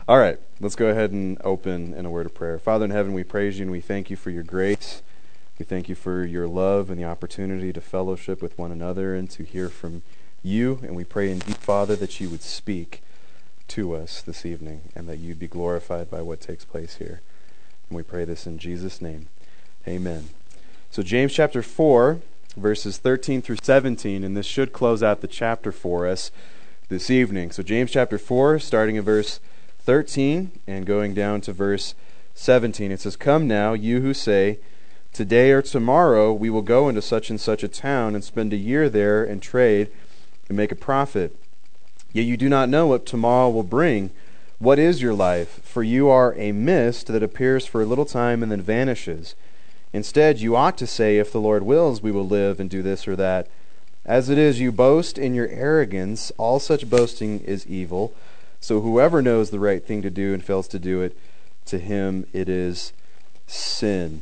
All right, let's go ahead and open in a word of prayer. Father in heaven, we praise you and we thank you for your grace. We thank you for your love and the opportunity to fellowship with one another and to hear from you. And we pray indeed, Father, that you would speak to us this evening and that you'd be glorified by what takes place here. And we pray this in Jesus' name. Amen. So James chapter 4, verses 13 through 17, and this should close out the chapter for us this evening. So James chapter 4, starting in verse 13 and going down to verse 17. It says, "Come now, you who say, 'Today or tomorrow we will go into such and such a town and spend a year there and trade and make a profit. Yet you do not know what tomorrow will bring. What is your life? For you are a mist that appears for a little time and then vanishes. Instead, you ought to say, if the Lord wills, we will live and do this or that. As it is, you boast in your arrogance. All such boasting is evil. So whoever knows the right thing to do and fails to do it, to him it is sin."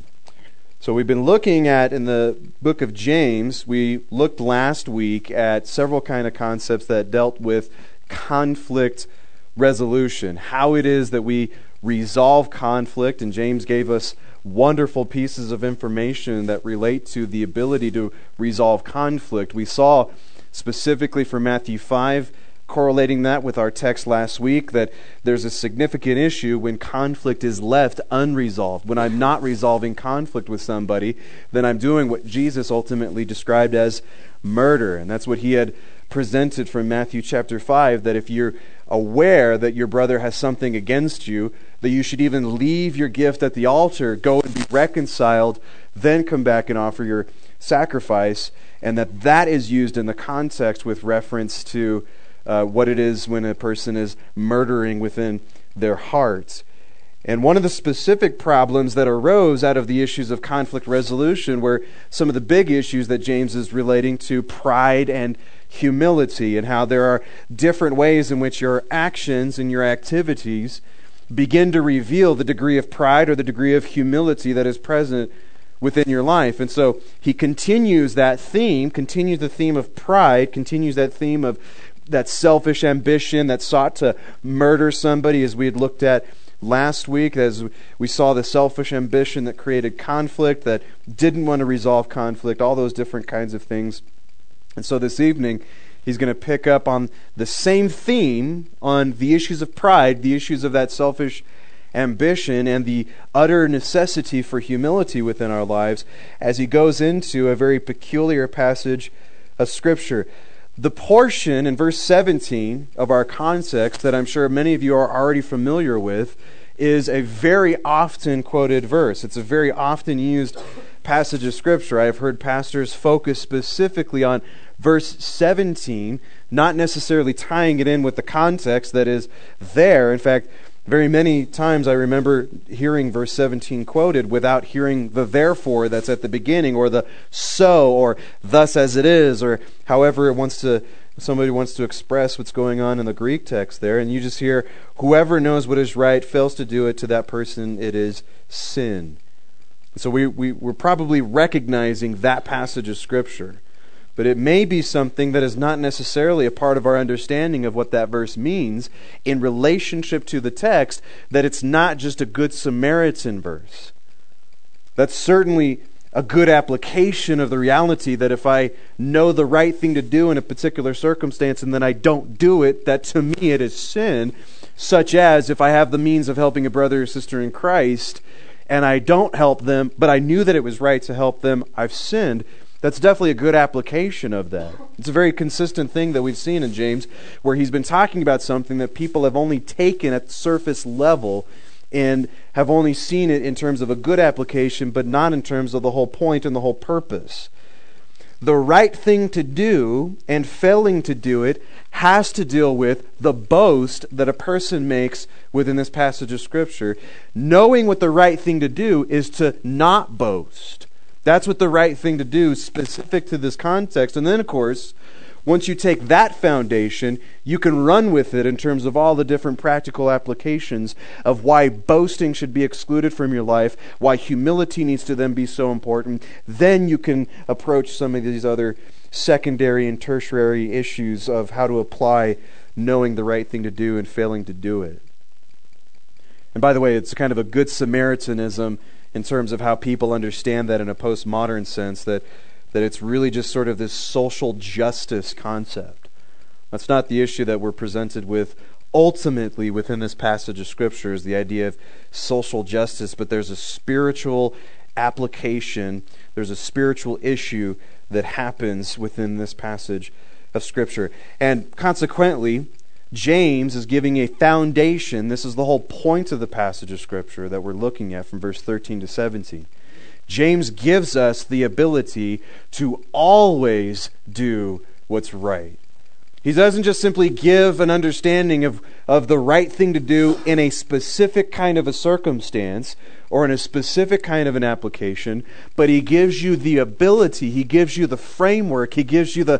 So we've been looking at, in the book of James, we looked last week at several kind of concepts that dealt with conflict resolution, how it is that we resolve conflict, and James gave us wonderful pieces of information that relate to the ability to resolve conflict. We saw specifically from Matthew 5, correlating that with our text last week, that there's a significant issue when conflict is left unresolved. When I'm not resolving conflict with somebody, then I'm doing what Jesus ultimately described as murder. And that's what he had presented from Matthew chapter 5, that if you're aware that your brother has something against you, that you should even leave your gift at the altar, go and be reconciled, then come back and offer your sacrifice, and that is used in the context with reference to what it is when a person is murdering within their hearts. And one of the specific problems that arose out of the issues of conflict resolution were some of the big issues that James is relating to pride and humility, and how there are different ways in which your actions and your activities begin to reveal the degree of pride or the degree of humility that is present within your life. And so he continues that theme, continues the theme of pride, continues that theme of that selfish ambition that sought to murder somebody, as we had looked at last week, as we saw the selfish ambition that created conflict, that didn't want to resolve conflict, all those different kinds of things. And so this evening, he's going to pick up on the same theme, on the issues of pride, the issues of that selfish ambition, and the utter necessity for humility within our lives, as he goes into a very peculiar passage of Scripture. The portion in verse 17 of our context that I'm sure many of you are already familiar with is a very often quoted verse. It's a very often used passage of Scripture. I have heard pastors focus specifically on verse 17, not necessarily tying it in with the context that is there. In fact, very many times I remember hearing verse 17 quoted without hearing the therefore that's at the beginning, or the so, or thus as it is, or however somebody wants to express what's going on in the Greek text there. And you just hear, whoever knows what is right fails to do it, to that person it is sin. So we're probably recognizing that passage of Scripture. But it may be something that is not necessarily a part of our understanding of what that verse means in relationship to the text, that it's not just a Good Samaritan verse. That's certainly a good application of the reality that if I know the right thing to do in a particular circumstance and then I don't do it, that to me it is sin, such as if I have the means of helping a brother or sister in Christ and I don't help them, but I knew that it was right to help them, I've sinned. That's definitely a good application of that. It's a very consistent thing that we've seen in James, where he's been talking about something that people have only taken at surface level and have only seen it in terms of a good application, but not in terms of the whole point and the whole purpose. The right thing to do and failing to do it has to deal with the boast that a person makes within this passage of Scripture. Knowing what the right thing to do is to not boast. That's what the right thing to do, specific to this context. And then, of course, once you take that foundation, you can run with it in terms of all the different practical applications of why boasting should be excluded from your life, why humility needs to then be so important. Then you can approach some of these other secondary and tertiary issues of how to apply knowing the right thing to do and failing to do it. And by the way, it's kind of a good Samaritanism in terms of how people understand that in a postmodern sense, that it's really just sort of this social justice concept. That's not the issue that we're presented with ultimately within this passage of Scripture, is the idea of social justice, but there's a spiritual application, there's a spiritual issue that happens within this passage of Scripture. And consequently, James is giving a foundation. This is the whole point of the passage of Scripture that we're looking at from verse 13 to 17. James gives us the ability to always do what's right. He doesn't just simply give an understanding of the right thing to do in a specific kind of a circumstance or in a specific kind of an application, but he gives you the ability, he gives you the framework, he gives you the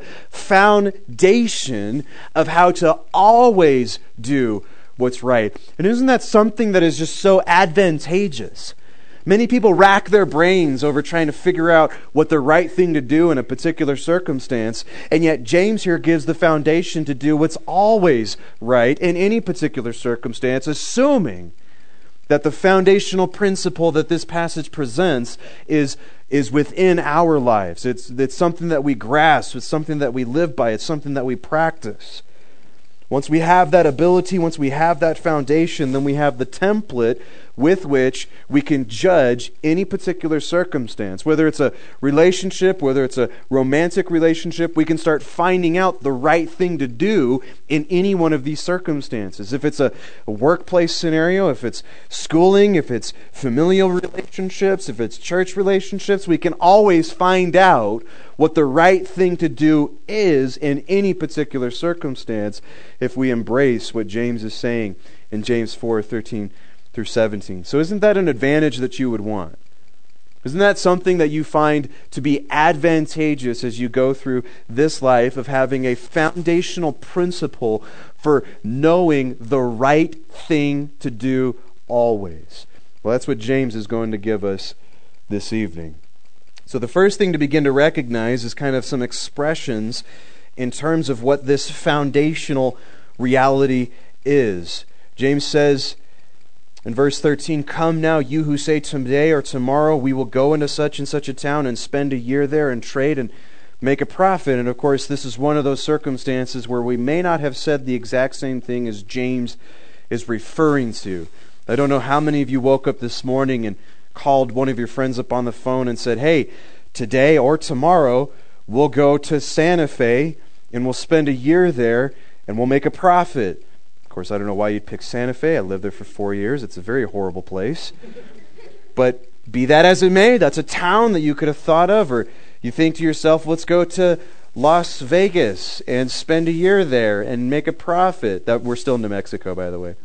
foundation of how to always do what's right. And isn't that something that is just so advantageous? Many people rack their brains over trying to figure out what the right thing to do in a particular circumstance, and yet James here gives the foundation to do what's always right in any particular circumstance, assuming that the foundational principle that this passage presents is within our lives. It's something that we grasp, it's something that we live by, it's something that we practice. Once we have that ability, once we have that foundation, then we have the template with which we can judge any particular circumstance. Whether it's a relationship, whether it's a romantic relationship, we can start finding out the right thing to do in any one of these circumstances. If it's a workplace scenario, if it's schooling, if it's familial relationships, if it's church relationships, we can always find out what the right thing to do is in any particular circumstance if we embrace what James is saying in James 4:13 through 17. So isn't that an advantage that you would want? Isn't that something that you find to be advantageous as you go through this life, of having a foundational principle for knowing the right thing to do always? Well, that's what James is going to give us this evening. So the first thing to begin to recognize is kind of some expressions in terms of what this foundational reality is. James says in verse 13, "Come now, you who say today or tomorrow we will go into such and such a town and spend a year there and trade and make a profit." And of course, this is one of those circumstances where we may not have said the exact same thing as James is referring to. I don't know how many of you woke up this morning and called one of your friends up on the phone and said, "Hey, today or tomorrow we'll go to Santa Fe and we'll spend a year there and we'll make a profit." Of course, I don't know why you'd pick Santa Fe. I lived there for 4 years. It's a very horrible place. But be that as it may, that's a town that you could have thought of. Or you think to yourself, let's go to Las Vegas and spend a year there and make a profit. We're still in New Mexico, by the way.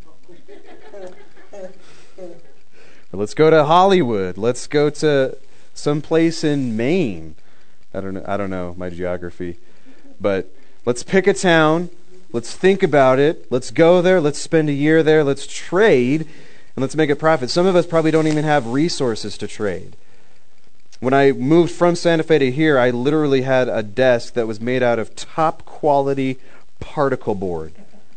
Let's go to Hollywood. Let's go to some place in Maine. I don't know my geography. But let's pick a town. Let's think about it. Let's go there. Let's spend a year there. Let's trade. And let's make a profit. Some of us probably don't even have resources to trade. When I moved from Santa Fe to here, I literally had a desk that was made out of top quality particle board.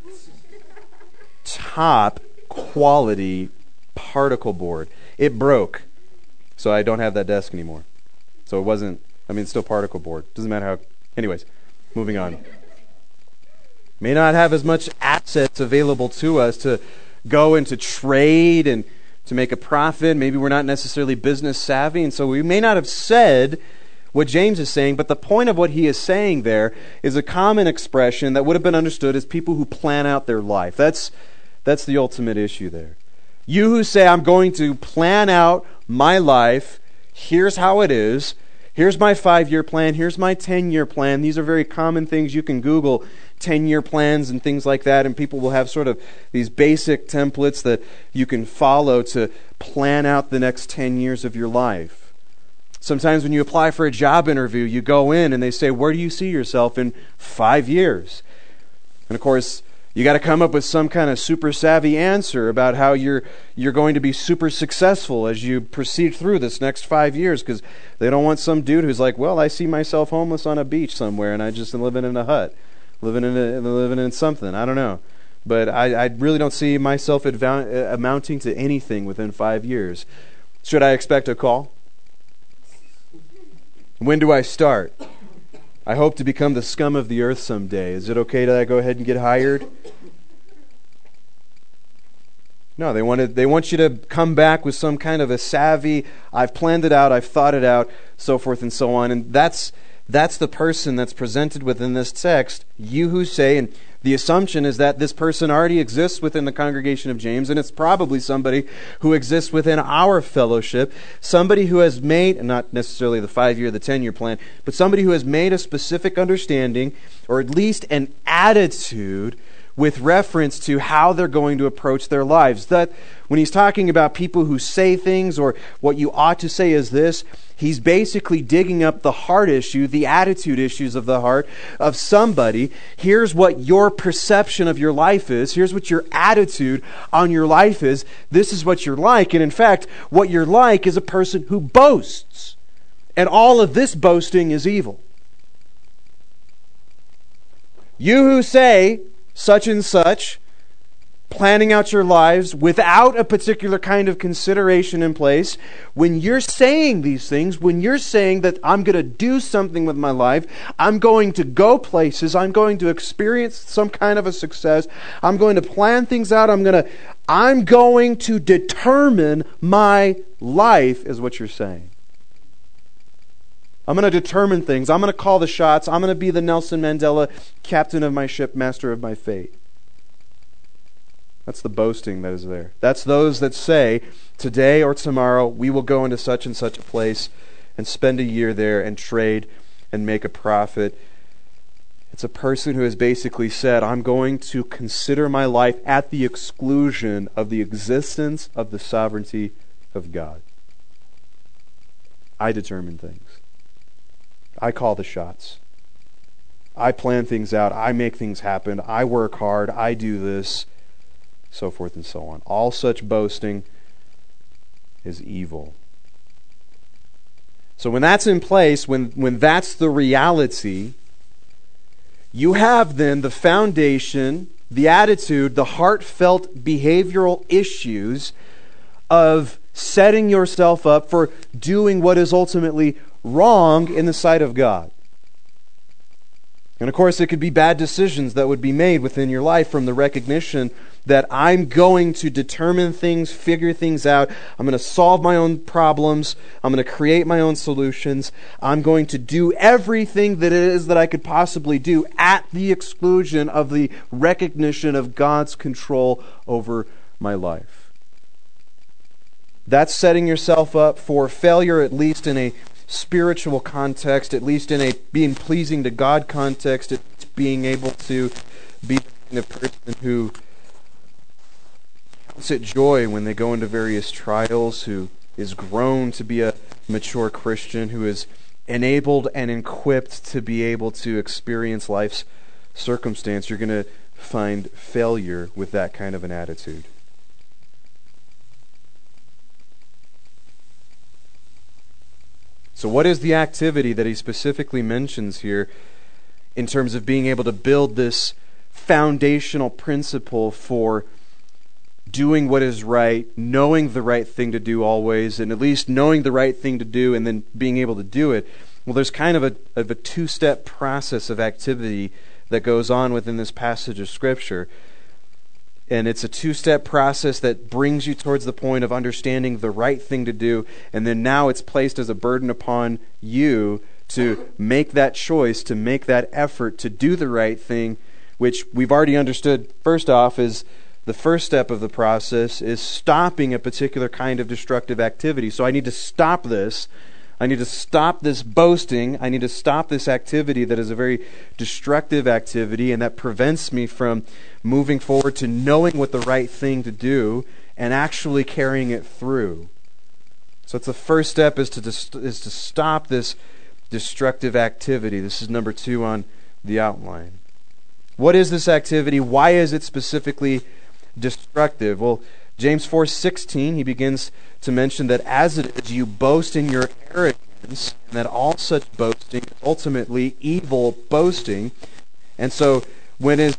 Top quality particle board. It broke. So I don't have that desk anymore. So it wasn't, it's still particle board. Doesn't matter how. Anyways, moving on. May not have as much assets available to us to go into trade and to make a profit. Maybe we're not necessarily business savvy, and so we may not have said what James is saying, but the point of what he is saying there is a common expression that would have been understood as people who plan out their life. That's the ultimate issue there. You who say, I'm going to plan out my life, here's how it is, here's my 5-year plan, here's my 10-year plan. These are very common things. You can Google 10-year plans and things like that, and people will have sort of these basic templates that you can follow to plan out the next 10 years of your life. Sometimes when you apply for a job interview, you go in and they say, where do you see yourself in 5 years? And of course, you got to come up with some kind of super savvy answer about how you're going to be super successful as you proceed through this next 5 years, because they don't want some dude who's like, well, I see myself homeless on a beach somewhere and I just am living in a hut, living in something. I don't know. but I really don't see myself amounting to anything within 5 years. Should I expect a call? When do I start? I hope to become the scum of the earth someday. Is it okay to go ahead and get hired? No, they want you to come back with some kind of a savvy, I've planned it out, I've thought it out, so forth and so on. And that's the person that's presented within this text, you who say, and the assumption is that this person already exists within the congregation of James, and it's probably somebody who exists within our fellowship, somebody who has made, not necessarily the 5-year, the 10-year plan, but somebody who has made a specific understanding, or at least an attitude with reference to how they're going to approach their lives. That when he's talking about people who say things, or what you ought to say is this, he's basically digging up the heart issue, the attitude issues of the heart of somebody. Here's what your perception of your life is. Here's what your attitude on your life is. This is what you're like. And in fact, what you're like is a person who boasts. And all of this boasting is evil. You who say such and such, planning out your lives without a particular kind of consideration in place, when you're saying these things, when you're saying that I'm going to do something with my life, I'm going to go places, I'm going to experience some kind of a success, I'm going to plan things out, I'm going to determine my life, is what you're saying. I'm going to determine things. I'm going to call the shots. I'm going to be the Nelson Mandela, captain of my ship, master of my fate. That's the boasting that is there. That's those that say, today or tomorrow, we will go into such and such a place and spend a year there and trade and make a profit. It's a person who has basically said, I'm going to consider my life at the exclusion of the existence of the sovereignty of God. I determine things. I call the shots. I plan things out. I make things happen. I work hard. I do this. So forth and so on. All such boasting is evil. So when that's in place, when that's the reality, you have then the foundation, the attitude, the heartfelt behavioral issues of setting yourself up for doing what is ultimately wrong in the sight of God. And of course, it could be bad decisions that would be made within your life from the recognition that I'm going to determine things, figure things out. I'm going to solve my own problems. I'm going to create my own solutions. I'm going to do everything that it is that I could possibly do at the exclusion of the recognition of God's control over my life. That's setting yourself up for failure, at least in a spiritual context, at least in a being pleasing to God context. It's being able to be the person who counts it joy when they go into various trials, who is grown to be a mature Christian, who is enabled and equipped to be able to experience life's circumstance. You're going to find failure with that kind of an attitude. So what is the activity that he specifically mentions here in terms of being able to build this foundational principle for doing what is right, knowing the right thing to do always, and at least knowing the right thing to do and then being able to do it? Well, there's kind of a two-step process of activity that goes on within this passage of Scripture. And it's a two-step process that brings you towards the point of understanding the right thing to do, and then now it's placed as a burden upon you to make that choice, to make that effort to do the right thing, which we've already understood first off is the first step of the process is stopping a particular kind of destructive activity. So I need to stop this. I need to stop this boasting. I need to stop this activity that is a very destructive activity and that prevents me from moving forward to knowing what the right thing to do and actually carrying it through. So it's the first step is to stop this destructive activity. This is number 2 on the outline. What is this activity? Why is it specifically destructive? Well, James 4:16, he begins to mention that as it is, you boast in your arrogance, and that all such boasting is ultimately evil boasting. And so when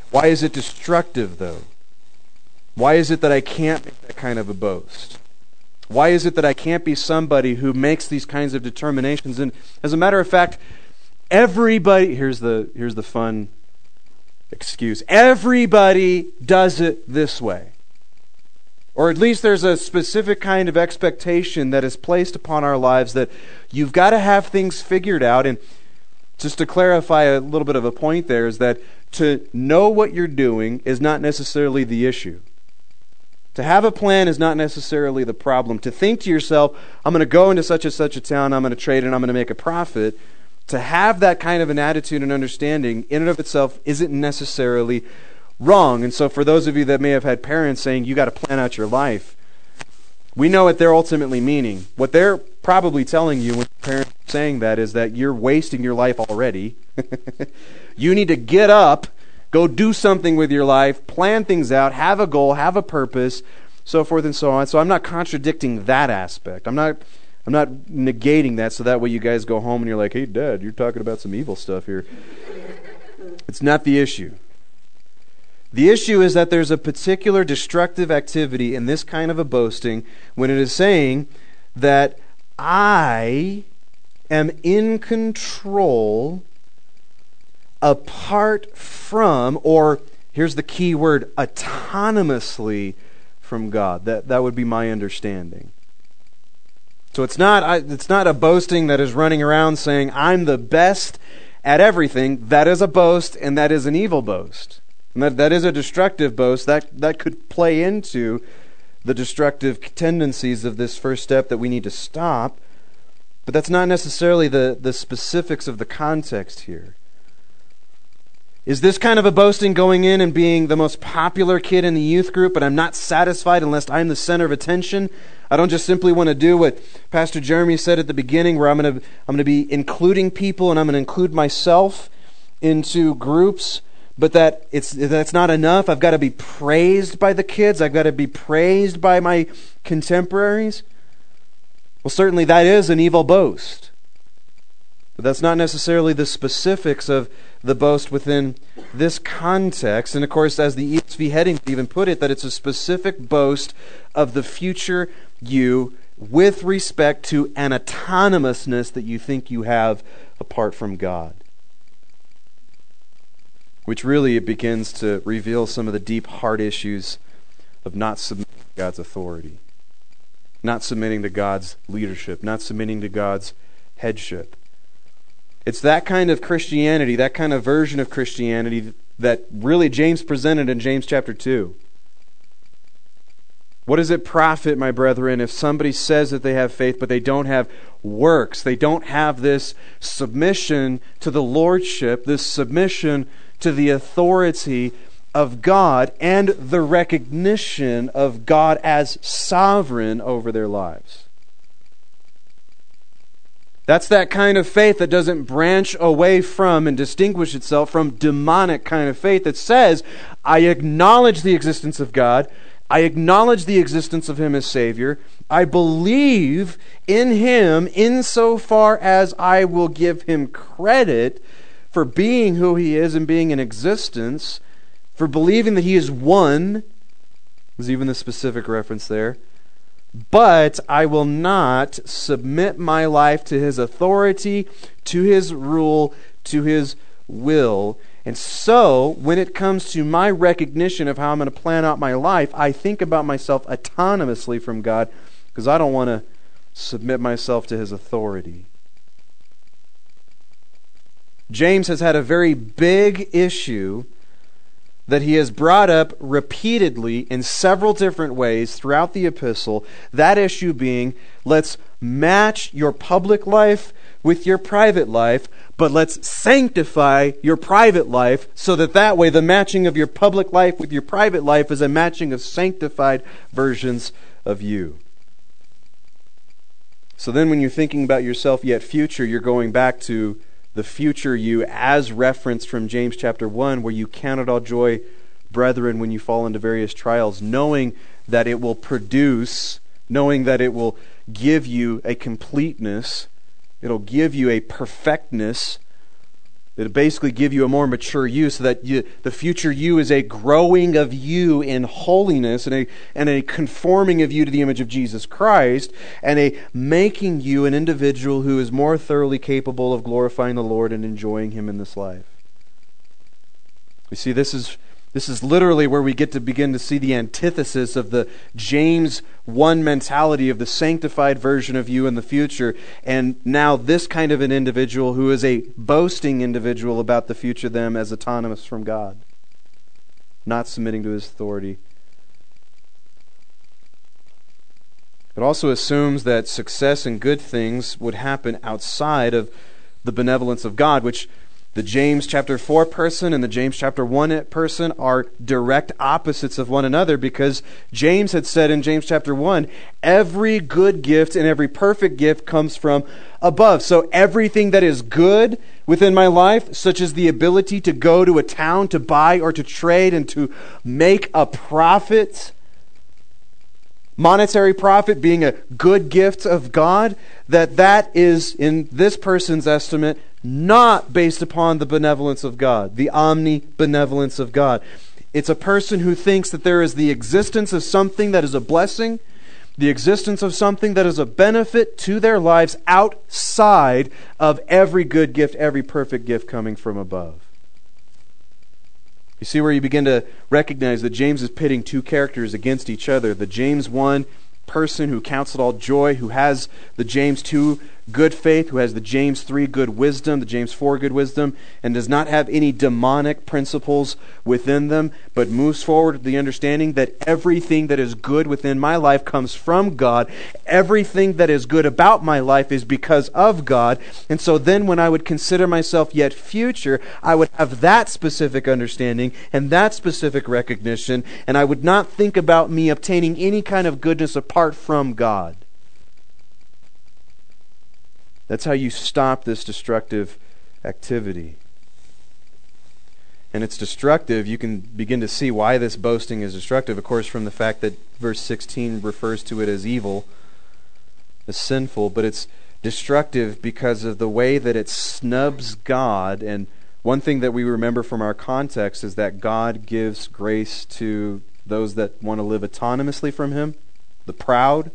Why is it destructive, though? Why is it that I can't make that kind of a boast? Why is it that I can't be somebody who makes these kinds of determinations? And as a matter of fact, everybody, here's the fun excuse, everybody does it this way. Or at least there's a specific kind of expectation that is placed upon our lives that you've got to have things figured out. And just to clarify a little bit of a point there is that to know what you're doing is not necessarily the issue. To have a plan is not necessarily the problem. To think to yourself, I'm going to go into such and such a town, I'm going to trade and I'm going to make a profit. To have that kind of an attitude and understanding in and of itself isn't necessarily wrong. And so for those of you that may have had parents saying, you got to plan out your life, we know what they're ultimately meaning. What they're probably telling you when parents are saying that is that you're wasting your life already. You need to get up, go do something with your life, plan things out, have a goal, have a purpose, so forth and so on. So I'm not contradicting that aspect. I'm not negating that so that way you guys go home and you're like, hey, Dad, you're talking about some evil stuff here. It's not the issue. The issue is that there's a particular destructive activity in this kind of a boasting when it is saying that I am in control apart from, or here's the key word, autonomously from God. That would be my understanding. So it's not a boasting that is running around saying, I'm the best at everything. That is a boast, and that is an evil boast. And that is a destructive boast. That could play into the destructive tendencies of this first step that we need to stop. But that's not necessarily the specifics of the context here. Is this kind of a boasting going in and being the most popular kid in the youth group, but I'm not satisfied unless I'm the center of attention? I don't just simply want to do what Pastor Jeremy said at the beginning, where I'm going to be including people and I'm going to include myself into groups, but that's not enough. I've got to be praised by the kids. I've got to be praised by my contemporaries. Well, certainly that is an evil boast. But that's not necessarily the specifics of the boast within this context. And of course, as the ESV heading even put it, that it's a specific boast of the future you with respect to an autonomousness that you think you have apart from God. Which really it begins to reveal some of the deep heart issues of not submitting to God's authority, not submitting to God's leadership, not submitting to God's headship. It's that kind of Christianity, that kind of version of Christianity that really James presented in James chapter 2. What does it profit, my brethren, if somebody says that they have faith, but they don't have works? They don't have this submission to the lordship, this submission to the authority of God and the recognition of God as sovereign over their lives. That's that kind of faith that doesn't branch away from and distinguish itself from demonic kind of faith that says, I acknowledge the existence of God, I acknowledge the existence of Him as Savior, I believe in Him insofar as I will give Him credit for being who He is and being in existence, for believing that He is one, there's even the specific reference there, but I will not submit my life to His authority, to His rule, to His will. And so, when it comes to my recognition of how I'm going to plan out my life, I think about myself autonomously from God because I don't want to submit myself to His authority. James has had a very big issue that he has brought up repeatedly in several different ways throughout the epistle, that issue being, let's match your public life with your private life, but let's sanctify your private life so that way the matching of your public life with your private life is a matching of sanctified versions of you. So then when you're thinking about yourself yet future, you're going back to the future you as referenced from James chapter 1, where you count it all joy, brethren, when you fall into various trials, knowing that it will produce, knowing that it will give you a completeness, it'll give you a perfectness It'll basically give you a more mature you, so that the future you is a growing of you in holiness and a conforming of you to the image of Jesus Christ, and a making you an individual who is more thoroughly capable of glorifying the Lord and enjoying Him in this life. We see this is literally where we get to begin to see the antithesis of the James 1 mentality of the sanctified version of you in the future, and now this kind of an individual who is a boasting individual about the future them as autonomous from God, not submitting to His authority. It also assumes that success and good things would happen outside of the benevolence of God, which the James chapter 4 person and the James chapter 1 person are direct opposites of one another, because James had said in James chapter 1, every good gift and every perfect gift comes from above. So everything that is good within my life, such as the ability to go to a town to buy or to trade and to make a profit, monetary profit being a good gift of God, that is, in this person's estimate, not based upon the benevolence of God, the omnibenevolence of God. It's a person who thinks that there is the existence of something that is a blessing, the existence of something that is a benefit to their lives outside of every good gift, every perfect gift coming from above. You see where you begin to recognize that James is pitting two characters against each other. The James 1 person who counts it all joy, who has the James 2 good faith, who has the James 3 good wisdom, the James 4 good wisdom, and does not have any demonic principles within them, but moves forward with the understanding that everything that is good within my life comes from God. Everything that is good about my life is because of God. And so then when I would consider myself yet future, I would have that specific understanding and that specific recognition, and I would not think about me obtaining any kind of goodness apart from God. That's how you stop this destructive activity. And it's destructive. You can begin to see why this boasting is destructive, of course, from the fact that verse 16 refers to it as evil, as sinful, but it's destructive because of the way that it snubs God. And one thing that we remember from our context is that God gives grace to those that want to live autonomously from Him, the proud,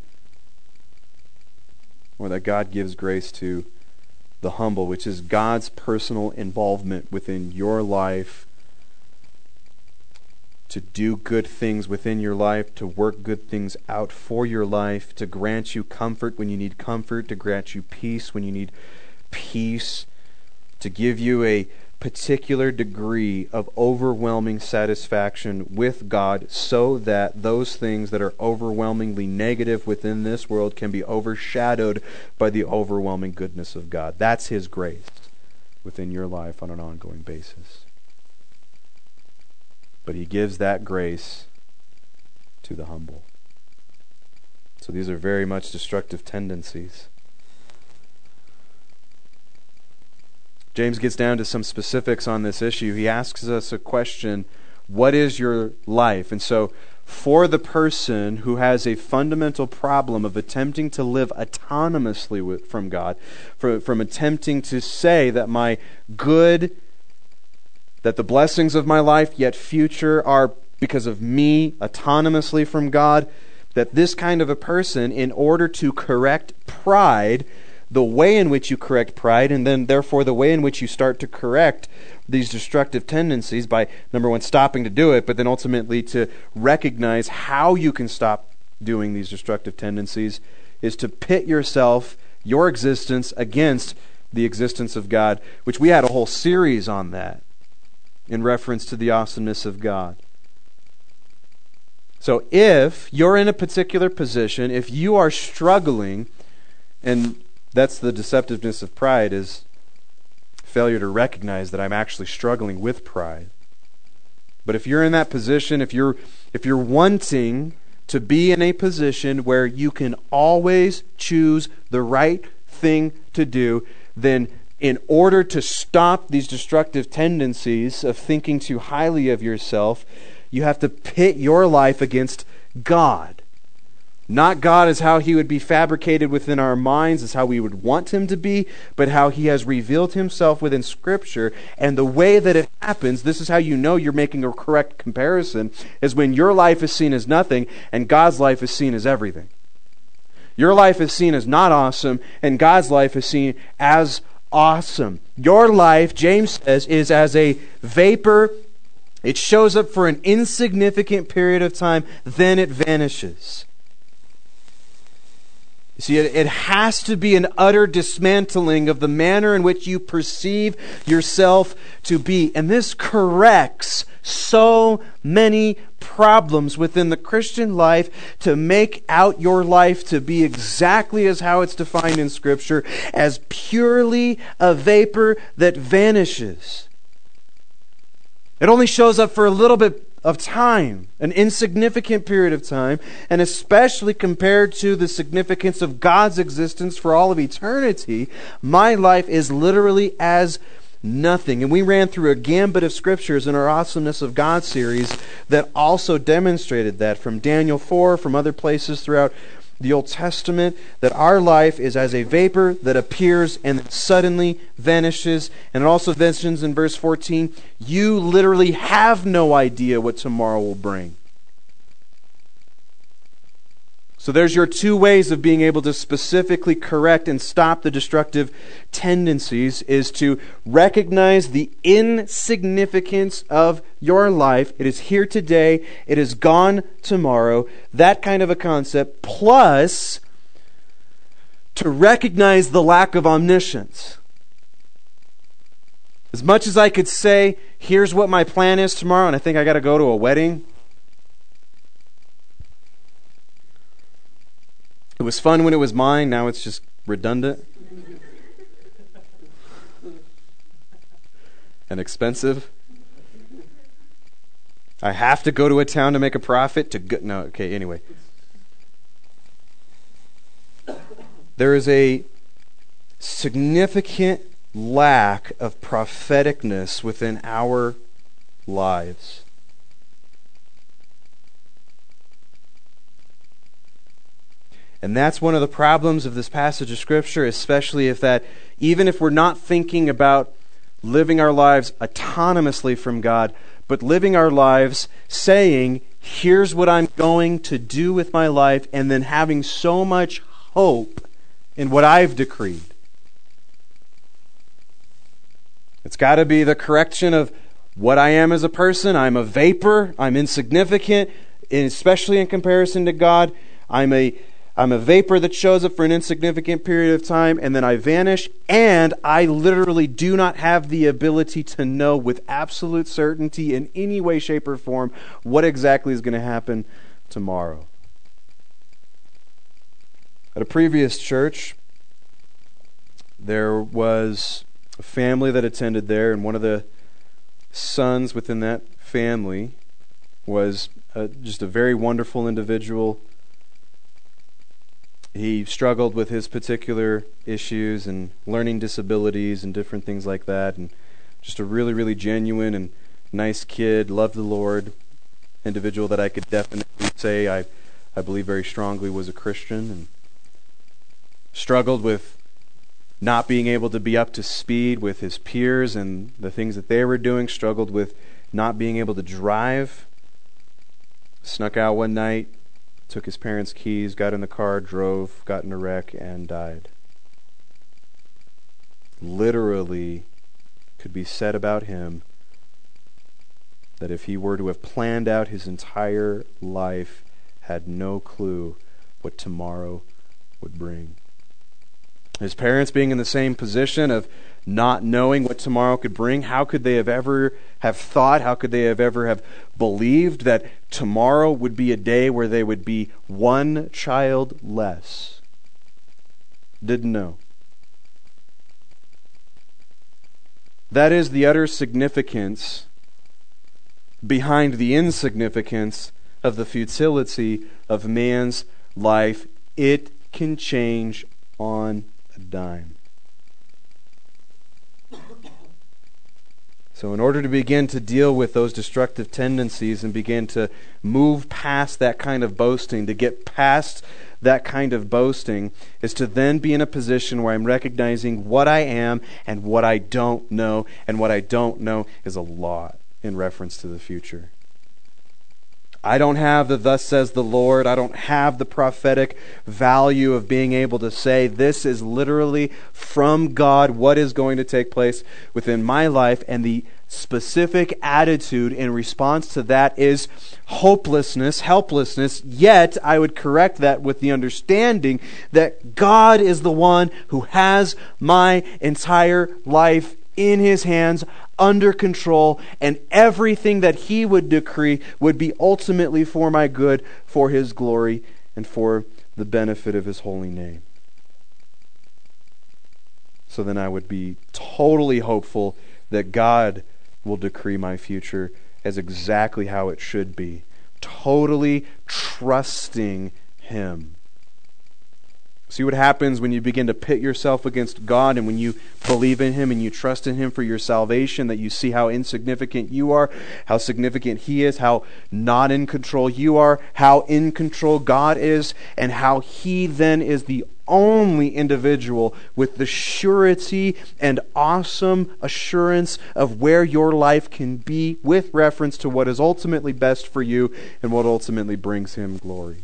or that God gives grace to the humble, which is God's personal involvement within your life to do good things within your life, to work good things out for your life, to grant you comfort when you need comfort, to grant you peace when you need peace, to give you a particular degree of overwhelming satisfaction with God, so that those things that are overwhelmingly negative within this world can be overshadowed by the overwhelming goodness of God. That's His grace within your life on an ongoing basis. But He gives that grace to the humble. So these are very much destructive tendencies. James gets down to some specifics on this issue. He asks us a question, what is your life? And so for the person who has a fundamental problem of attempting to live autonomously from God, from attempting to say that my good, that the blessings of my life yet future are because of me autonomously from God, that this kind of a person, in order to correct pride, the way in which you correct pride, and then therefore the way in which you start to correct these destructive tendencies by, number one, stopping to do it, but then ultimately to recognize how you can stop doing these destructive tendencies, is to pit yourself, your existence, against the existence of God, which we had a whole series on that in reference to the awesomeness of God. So if you're in a particular position, if you are struggling, and that's the deceptiveness of pride, is failure to recognize that I'm actually struggling with pride. But if you're in that position, if you're wanting to be in a position where you can always choose the right thing to do, then in order to stop these destructive tendencies of thinking too highly of yourself, you have to pit your life against God. Not God as how he would be fabricated within our minds, as how we would want him to be, but how he has revealed himself within Scripture. And the way that it happens, this is how you know you're making a correct comparison, is when your life is seen as nothing and God's life is seen as everything. Your life is seen as not awesome and God's life is seen as awesome. Your life, James says, is as a vapor. It shows up for an insignificant period of time, then it vanishes. See, it has to be an utter dismantling of the manner in which you perceive yourself to be. And this corrects so many problems within the Christian life to make out your life to be exactly as how it's defined in Scripture, as purely a vapor that vanishes. It only shows up for a little bit of time, an insignificant period of time, and especially compared to the significance of God's existence for all of eternity, my life is literally as nothing. And we ran through a gambit of scriptures in our Awesomeness of God series that also demonstrated that, from Daniel 4, from other places throughout the Old Testament, that our life is as a vapor that appears and then suddenly vanishes. And it also mentions in verse 14, you literally have no idea what tomorrow will bring. So there's your two ways of being able to specifically correct and stop the destructive tendencies, is to recognize the insignificance of your life. It is here today. It is gone tomorrow. That kind of a concept, plus to recognize the lack of omniscience. As much as I could say, here's what my plan is tomorrow, and I think I got to go to a wedding. It was fun when it was mine, now it's just redundant and expensive. I have to go to a town to make a profit to go. No, okay, anyway. There is a significant lack of propheticness within our lives. And that's one of the problems of this passage of Scripture, especially even if we're not thinking about living our lives autonomously from God, but living our lives saying, here's what I'm going to do with my life, and then having so much hope in what I've decreed. It's got to be the correction of what I am as a person. I'm a vapor. I'm insignificant, especially in comparison to God. I'm a vapor that shows up for an insignificant period of time, and then I vanish, and I literally do not have the ability to know with absolute certainty in any way, shape, or form what exactly is going to happen tomorrow. At a previous church, there was a family that attended there, and one of the sons within that family was just a very wonderful individual. He struggled with his particular issues and learning disabilities and different things like that, and just a really, really genuine and nice kid, loved the Lord, individual that I could definitely say I believe very strongly was a Christian, and struggled with not being able to be up to speed with his peers and the things that they were doing, struggled with not being able to drive, snuck out one night, took his parents' keys, got in the car, drove, got in a wreck, and died. Literally could be said about him that if he were to have planned out his entire life, had no clue what tomorrow would bring. His parents being in the same position of not knowing what tomorrow could bring, how could they have ever have thought, how could they have ever have believed that tomorrow would be a day where they would be one child less? Didn't know. That is the utter significance behind the insignificance of the futility of man's life. It can change on a dime. So in order to begin to deal with those destructive tendencies and begin to move past that kind of boasting, to get past that kind of boasting, is to then be in a position where I'm recognizing what I am and what I don't know, and what I don't know is a lot in reference to the future. I don't have the thus says the Lord. I don't have the prophetic value of being able to say this is literally from God what is going to take place within my life, and the specific attitude in response to that is hopelessness, helplessness. Yet I would correct that with the understanding that God is the one who has my entire life in His hands, under control, and everything that He would decree would be ultimately for my good, for His glory, and for the benefit of His holy name. So then I would be totally hopeful that God will decree my future as exactly how it should be, totally trusting Him. See what happens when you begin to pit yourself against God, and when you believe in Him and you trust in Him for your salvation, that you see how insignificant you are, how significant He is, how not in control you are, how in control God is, and how He then is the only individual with the surety and awesome assurance of where your life can be with reference to what is ultimately best for you and what ultimately brings Him glory.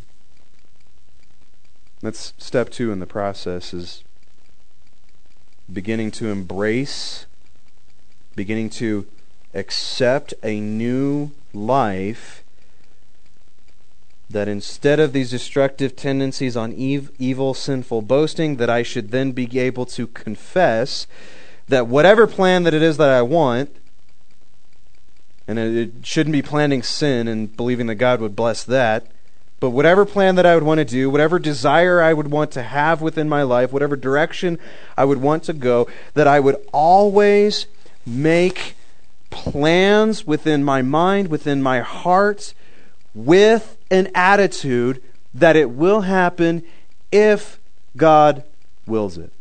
That's step 2 in the process, is beginning to embrace, beginning to accept a new life, that instead of these destructive tendencies on evil, sinful boasting, that I should then be able to confess that whatever plan that it is that I want, and it shouldn't be planning sin and believing that God would bless that, but whatever plan that I would want to do, whatever desire I would want to have within my life, whatever direction I would want to go, that I would always make plans within my mind, within my heart, with an attitude that it will happen if God wills it.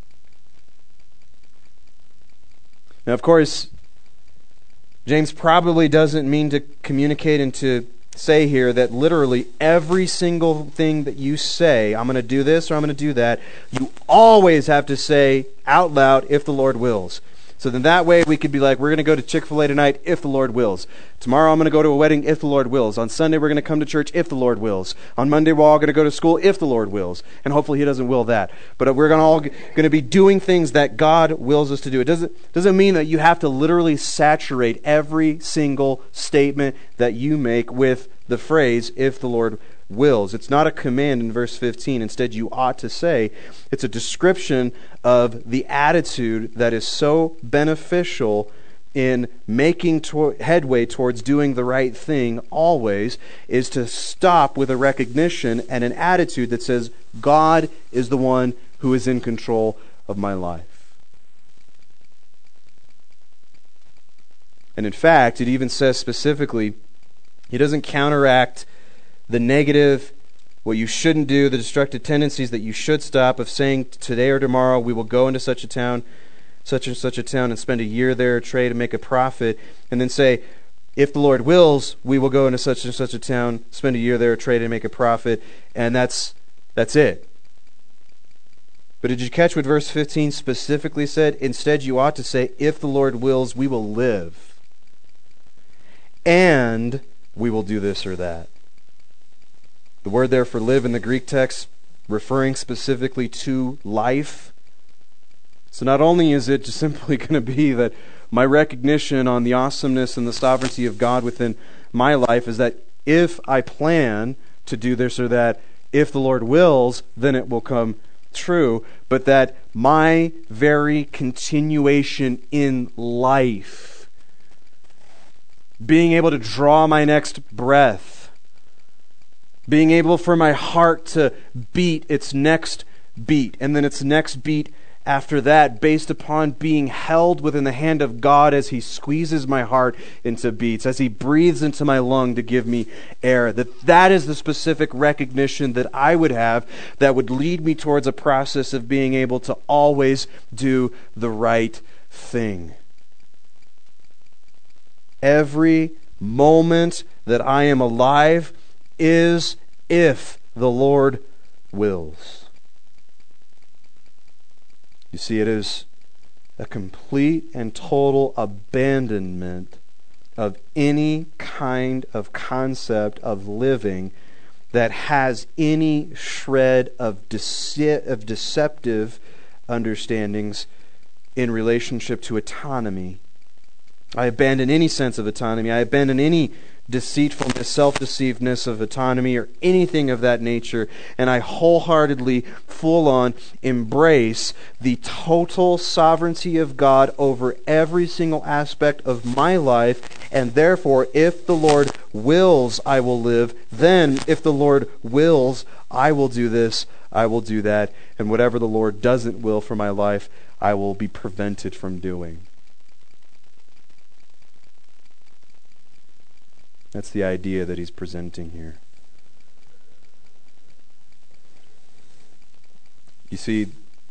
Now, of course, James probably doesn't mean to communicate and to say here that literally every single thing that you say, I'm going to do this or I'm going to do that, you always have to say out loud, if the Lord wills. So then that way we could be like, we're going to go to Chick-fil-A tonight if the Lord wills. Tomorrow I'm going to go to a wedding if the Lord wills. On Sunday we're going to come to church if the Lord wills. On Monday we're all going to go to school if the Lord wills. And hopefully He doesn't will that. But we're all going to be doing things that God wills us to do. It doesn't mean that you have to literally saturate every single statement that you make with the phrase, if the Lord wills. It's not a command in verse 15. Instead, you ought to say, it's a description of the attitude that is so beneficial in making headway towards doing the right thing always, is to stop with a recognition and an attitude that says, God is the one who is in control of my life. And in fact, it even says specifically, He doesn't counteract the negative, what you shouldn't do, the destructive tendencies that you should stop, of saying today or tomorrow we will go into such a town, such and such a town, and spend a year there, trade, and make a profit, and then say, if the Lord wills, we will go into such and such a town, spend a year there, trade, and make a profit, and that's it. But did you catch what verse 15 specifically said? Instead, you ought to say, if the Lord wills, we will live, and we will do this or that. The word there for live in the Greek text referring specifically to life. So not only is it just simply going to be that my recognition on the awesomeness and the sovereignty of God within my life is that if I plan to do this or that, if the Lord wills, then it will come true, but that my very continuation in life, being able to draw my next breath, being able for my heart to beat its next beat, and then its next beat after that, based upon being held within the hand of God as He squeezes my heart into beats, as He breathes into my lung to give me air, that is the specific recognition that I would have that would lead me towards a process of being able to always do the right thing. every moment that I am alive is if the Lord wills. You see, it is a complete and total abandonment of any kind of concept of living that has any shred of deceptive understandings in relationship to autonomy. I abandon any sense of autonomy. I abandon any deceitfulness, self-deceivedness of autonomy or anything of that nature, and I wholeheartedly, full-on embrace the total sovereignty of God over every single aspect of my life, and therefore, if the Lord wills, I will live. Then, if the Lord wills, I will do this, I will do that, and whatever the Lord doesn't will for my life, I will be prevented from doing. That's the idea that he's presenting here. You see,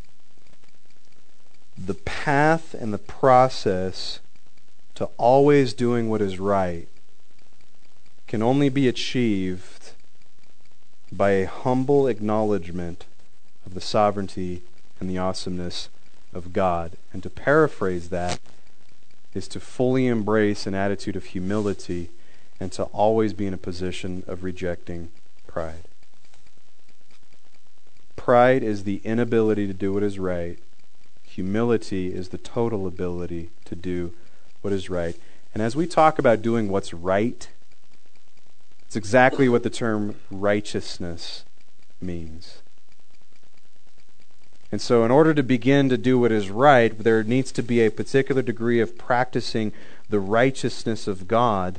the path and the process to always doing what is right can only be achieved by a humble acknowledgement of the sovereignty and the awesomeness of God. And to paraphrase that is to fully embrace an attitude of humility and to always be in a position of rejecting pride. Pride is the inability to do what is right. Humility is the total ability to do what is right. And as we talk about doing what's right, it's exactly what the term righteousness means. And so in order to begin to do what is right, there needs to be a particular degree of practicing the righteousness of God.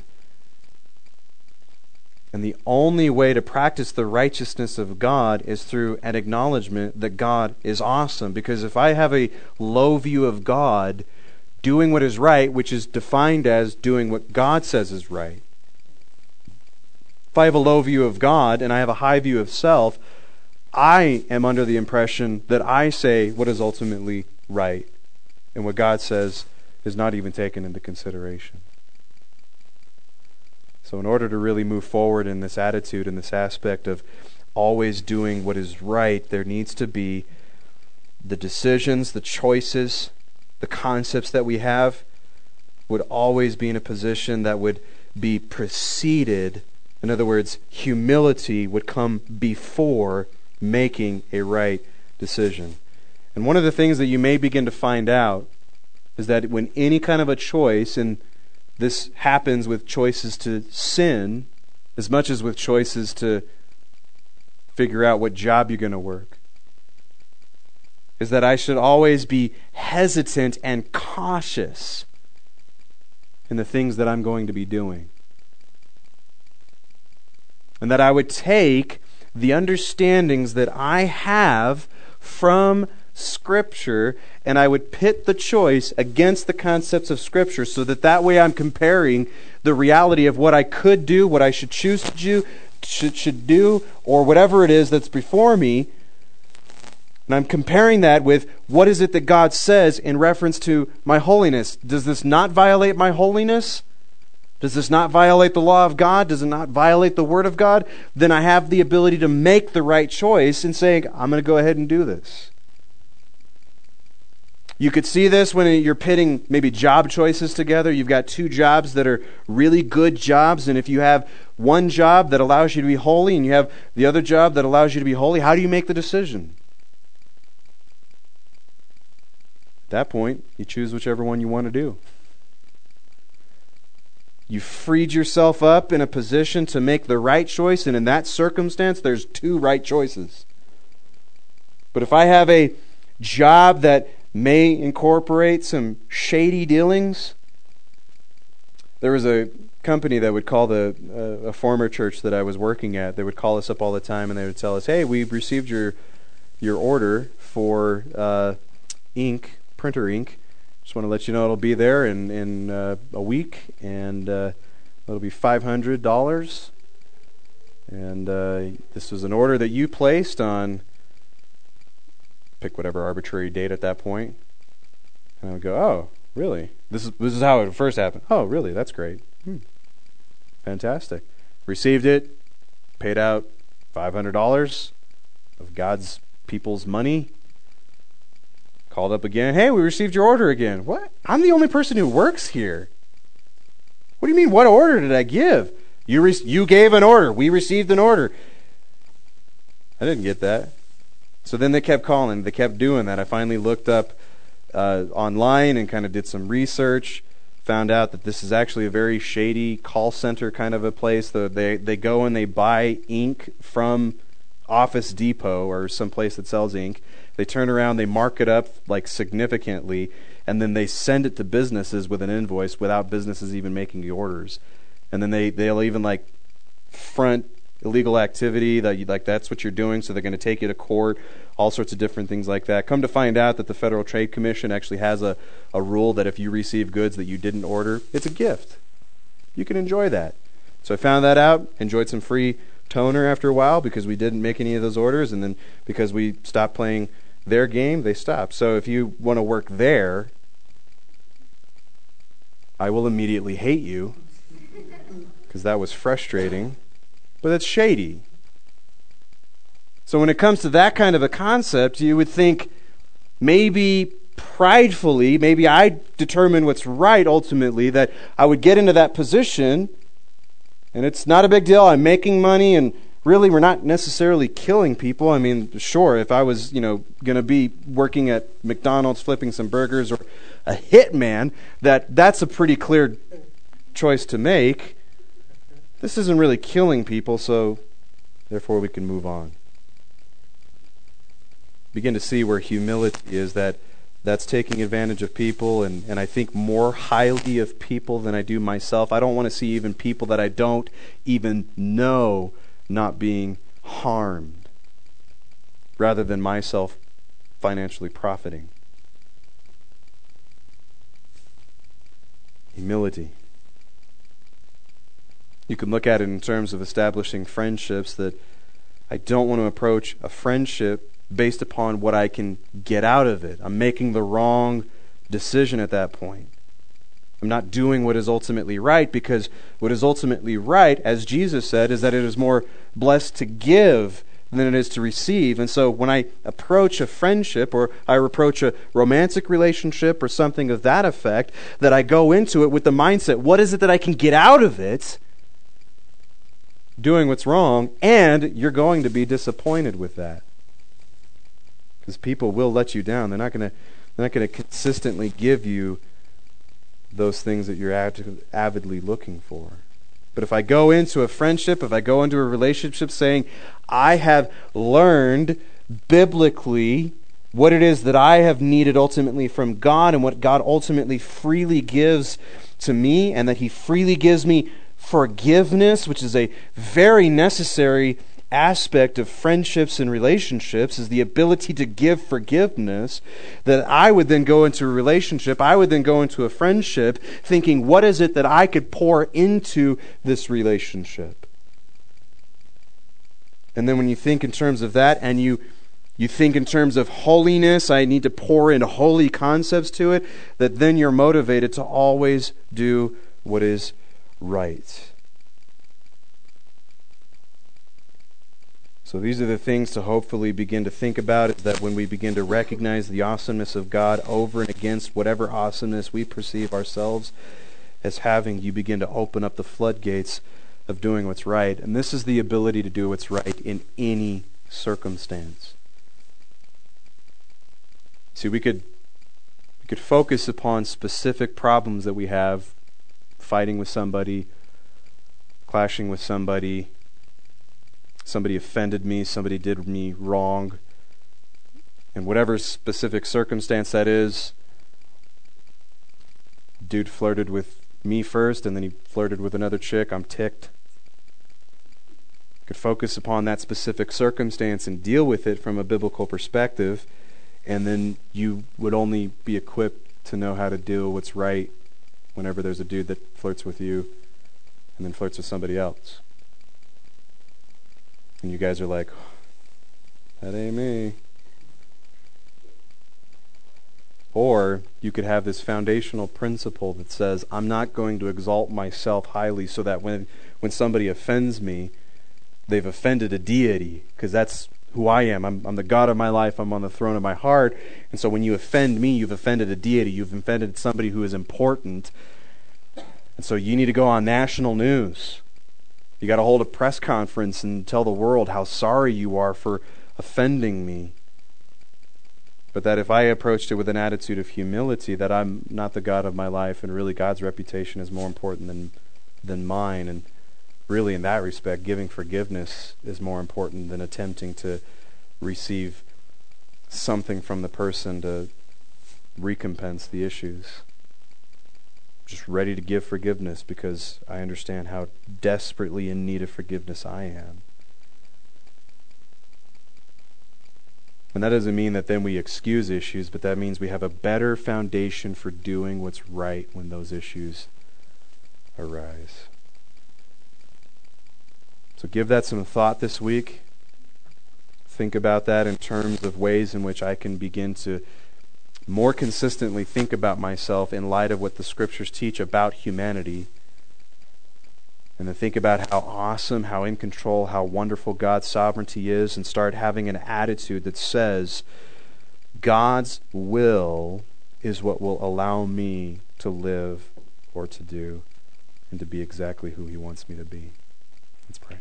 And the only way to practice the righteousness of God is through an acknowledgement that God is awesome. Because if I have a low view of God, doing what is right, which is defined as doing what God says is right. If I have a low view of God and I have a high view of self, I am under the impression that I say what is ultimately right, and what God says is not even taken into consideration. So in order to really move forward in this attitude, in this aspect of always doing what is right, there needs to be the decisions, the choices, the concepts that we have would always be in a position that would be preceded. In other words, humility would come before making a right decision. And one of the things that you may begin to find out is that when any kind of a choice, and this happens with choices to sin as much as with choices to figure out what job you're going to work, is that I should always be hesitant and cautious in the things that I'm going to be doing. And that I would take the understandings that I have from Scripture, and I would pit the choice against the concepts of Scripture, so that way I'm comparing the reality of what I could do, what I should choose to do, should do, or whatever it is that's before me, and I'm comparing that with what is it that God says in reference to my holiness. Does this not violate my holiness? Does this not violate the law of God? Does it not violate the Word of God? Then I have the ability to make the right choice and say, I'm going to go ahead and do this. You could see this when you're pitting maybe job choices together. You've got two jobs that are really good jobs, and if you have one job that allows you to be holy and you have the other job that allows you to be holy, how do you make the decision? At that point, you choose whichever one you want to do. You freed yourself up in a position to make the right choice, and in that circumstance, there's two right choices. But if I have a job that may incorporate some shady dealings. There was a company that would call a former church that I was working at. They would call us up all the time and they would tell us, "Hey, we've received your order for printer ink. Just want to let you know it'll be there in a week, and it'll be $500. And this was an order that you placed on." Pick whatever arbitrary date at that point. And I would go, "Oh, Really? This is how it first happened. Oh, really? That's great. Fantastic. Received it, paid out $500 of God's people's money. Called up again. Hey, we received your order again. What? I'm the only person who works here. What do you mean, what order did I give? You gave an order. We received an order. I didn't get that. So then they kept calling. They kept doing that. I finally looked up online and kind of did some research. Found out that this is actually a very shady call center kind of a place. They go and they buy ink from Office Depot or some place that sells ink. They turn around, they mark it up like significantly, and then they send it to businesses with an invoice without businesses even making the orders. And then they'll even like front illegal activity that that's what you're doing, so they're going to take you to court, all sorts of different things like that. Come to find out that the Federal Trade Commission actually has a rule that if you receive goods that you didn't order, it's a gift. You can enjoy that. So I found that out, enjoyed some free toner after a while because we didn't make any of those orders, and then because we stopped playing their game, they stopped. So if you want to work there, I will immediately hate you because that was frustrating. But that's shady. So when it comes to that kind of a concept, you would think maybe pridefully, maybe I determine what's right ultimately, that I would get into that position, and it's not a big deal. I'm making money, and really we're not necessarily killing people. I mean, sure, if I was, going to be working at McDonald's flipping some burgers or a hitman, that's a pretty clear choice to make. This isn't really killing people, so therefore we can move on. Begin to see where humility is, that's taking advantage of people, and I think more highly of people than I do myself. I don't want to see even people that I don't even know not being harmed, rather than myself financially profiting. Humility. You can look at it in terms of establishing friendships, that I don't want to approach a friendship based upon what I can get out of it. I'm making the wrong decision at that point. I'm not doing what is ultimately right, because what is ultimately right, as Jesus said, is that it is more blessed to give than it is to receive. And so when I approach a friendship, or I approach a romantic relationship or something of that effect, that I go into it with the mindset, what is it that I can get out of it? Doing what's wrong, and you're going to be disappointed with that, because people will let you down. They're not going to consistently give you those things that you're avidly looking for. But if I go into a friendship, if I go into a relationship saying, I have learned biblically what it is that I have needed ultimately from God, and what God ultimately freely gives to me, and that He freely gives me forgiveness, which is a very necessary aspect of friendships and relationships, is the ability to give forgiveness, that I would then go into a relationship, I would then go into a friendship thinking, what is it that I could pour into this relationship? And then when you think in terms of that, and you think in terms of holiness, I need to pour in holy concepts to it, that then you're motivated to always do what is right. So these are the things to hopefully begin to think about, is that when we begin to recognize the awesomeness of God over and against whatever awesomeness we perceive ourselves as having, you begin to open up the floodgates of doing what's right. And this is the ability to do what's right in any circumstance. See, we could focus upon specific problems that we have, fighting with somebody, clashing with somebody offended me, somebody did me wrong, and whatever specific circumstance that is, dude flirted with me first, and then he flirted with another chick, I'm ticked. Could focus upon that specific circumstance and deal with it from a biblical perspective, and then you would only be equipped to know how to do what's right whenever there's a dude that flirts with you and then flirts with somebody else. And you guys are like, that ain't me. Or you could have this foundational principle that says, I'm not going to exalt myself highly so that when somebody offends me, they've offended a deity, because that's who I am. I'm the God of my life. I'm on the throne of my heart. And so when you offend me, you've offended a deity. You've offended somebody who is important. And so you need to go on national news. You got to hold a press conference and tell the world how sorry you are for offending me. But that if I approached it with an attitude of humility, that I'm not the God of my life, and really God's reputation is more important than mine, and really in that respect, giving forgiveness is more important than attempting to receive something from the person to recompense the issues. Just ready to give forgiveness because I understand how desperately in need of forgiveness I am. And that doesn't mean that then we excuse issues, but that means we have a better foundation for doing what's right when those issues arise. So give that some thought this week. Think about that in terms of ways in which I can begin to more consistently think about myself in light of what the Scriptures teach about humanity. And then think about how awesome, how in control, how wonderful God's sovereignty is, and start having an attitude that says, God's will is what will allow me to live or to do and to be exactly who He wants me to be. Let's pray.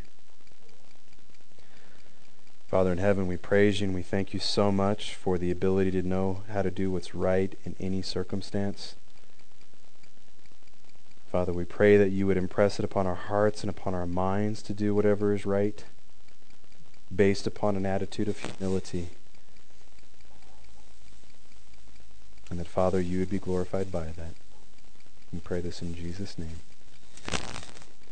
Father in heaven, we praise you and we thank you so much for the ability to know how to do what's right in any circumstance. Father, we pray that you would impress it upon our hearts and upon our minds to do whatever is right, based upon an attitude of humility. And that, Father, you would be glorified by that. We pray this in Jesus' name.